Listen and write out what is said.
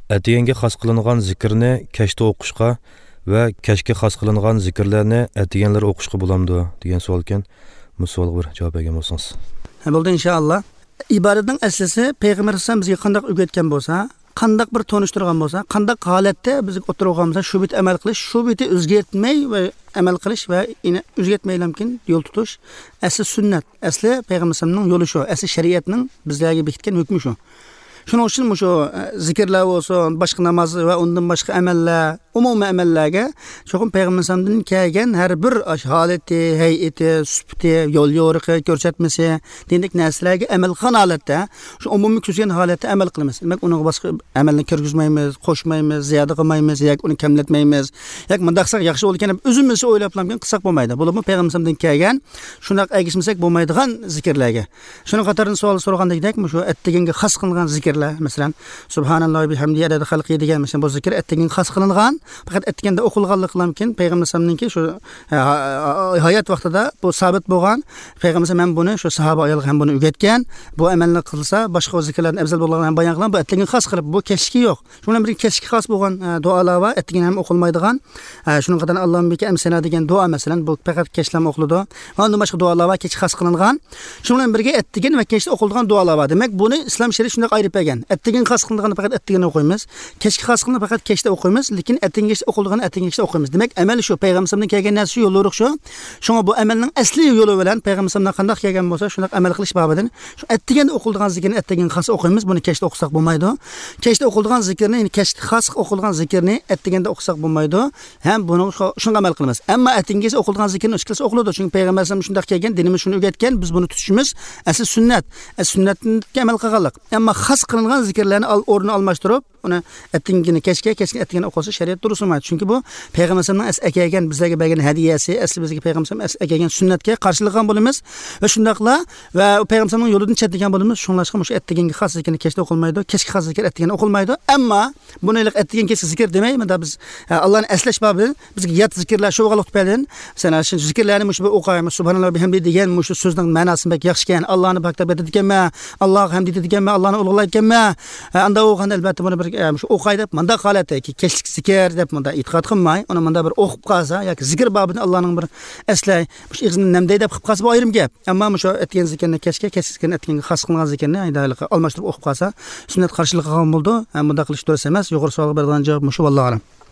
Atiyanga xos qilingan zikrni kechda o'qishga va kechga xos qilingan zikrlarni atiyanlar o'qishga bo'lamdi degan savol ekan. Bu savolga bir javob bergan bo'lsangiz. Bo'ldi inshaalloh. Ibodatning aslisi payg'ambar sollallohu bizga qanday o'rgatgan bo'lsa, qanday bir tonishtirgan bo'lsa, qanday holatda bizga o'tirganimizda shu bit amal qilish, shu biti o'zgartmay va amal qilish va o'zgartmay mumkin yo'l tutish. Asli sunnat, asli payg'ambar sollallohu yo'li shu, asli shariatning bizlarga bekitgan hukmi shu. Shuning uchun shu zikrlar bo'lsin, boshqa namoz va undan boshqa amallar, umumiy amallarga cho'qim payg'ambar sollallohu kelgan har bir holati, hay'ati, sifati, yo'l yo'riqi, ko'rsatmasi, dedik narsalarga amal qilgan holatda, shu umumiy kuchaygan holatda amal qilamiz. Demak, uni boshqa amalni kirgizmaymiz, qo'shmaymiz, ziyoda qilmaymiz, yoki uni kamlatmaymiz. Yoki mundaqsak yaxshi bo'lgan o'zimiz o'ylab qilgan qilsak bo'lmaydi. Bo'lib payg'ambar sollallohu kelgan, shunaq agishmasak bo'lmaydigan zikrlarga. Shuning qatorida savol so'ragandek, shu attiganga xos qilingan zikr masalan subhanallohi bihamdihi adada xalqi degan masalan bu zikr attigin xos qilingan, faqat attiganda o'qilganlik mumkin. Payg'ambar sollallohu shu hayot vaqtida bu sabit bo'lgan. Payg'ambar sollallohu buni shu sahoba ayolga ham buni o'rgatgan. Bu amalni qilsa boshqa zikrlarni afzal bo'lganini bayon qilgan. Bu attigin xos qilib, bu kechki yo'q. Shundan birga kechki xos bo'lgan duolar va attigin ham o'qilmaydigan. Shuning qatorida Allohim bika amsana degan duo masalan bu faqat kechlam o'qiladi. Va undan boshqa duolar va kechki xos qilingan. Shundan birga attigin va kechda o'qiladigan duolar bor. Demak, buni islom shariati shunday ayirib bergan. Attigin xos qilingan faqat attigin o'qiymiz. Kechki xos qilingan faqat kechda o'qiymiz, lekin attigin o'qilgan attigin o'qiymiz. Demak, amal shu payg'ambar sollallohu kelgan narsa shu yo'lroq shu. Shunga bu amalning asli yo'li bilan payg'ambar sollallohu qanday kelgan bo'lsa, shunday amal qilish babidan shu attigin o'qilgan zikrni attigin xos o'qiymiz. Buni kechda o'qisak bo'lmaydi. Kechda o'qilgan zikrni, kechda xos o'qilgan zikrni attiginda o'qisak bo'lmaydi. Ham buni shunga amal qilamiz. Ammo attiginga o'qilgan zikrni o'qilsa o'qiladi. Chunki payg'ambar sollallohu shunday kelgan, dinimiz shuni o'rgatgan, biz buni tutishimiz asli sunnat. Sunnatga amal qilganlik. Ammo xos qilingan zikrlarni o'rnini almashtirib, uni attingini kechga attingini o'qilsa shariat durust bo'lmaydi. Chunki bu payg'ambar sollallohu alayhi vasallam bizlarga bergan hadiyasi, asli bizga payg'ambar sollallohu alayhi vasallam sunnatga qarshilik qilgan bo'lamiz va shundaqla va payg'ambar sollallohu yo'lidan chetlagan bo'lamiz. Shunlashqa shu attiginga xos zikrni kechda o'qilmaydi, kechki xos zikr attigini o'qilmaydi. Ammo buni attigin kechki zikr demaymiz. Biz Allohni eslash babidan bizga yat zikrlar shu vaqt o'tpadan. Masalan, shu zikrlarni shu o'qiymiz. Subhanallohi bihamdihi degan shu so'zning ma'nosini bak yaxshi ekan. Allohni paklab etadiganmi? Alloh hamd etadiganmi? Allohni ulug'laydiganmi? Anda o'qanda albatta buni bir shu o'qaydi deb menda holatdagi kechlik zikr deb menda e'tiqod qilmay, uni menda bir o'qib qolsa yoki zikr babini Allohning bir eslay, shu ig'zni namday deb qilib qolsa bu ayrim gap. Ammo shu aytgan zikrni kechga zikrni aytganga xos qilingan zikrni aytaylik almashtirib o'qib qolsa sunnat qarshilik qilgan bo'ldi. Ham bunda qilish durust emas. Yuqori savolga bergan javob shu vallohu alam.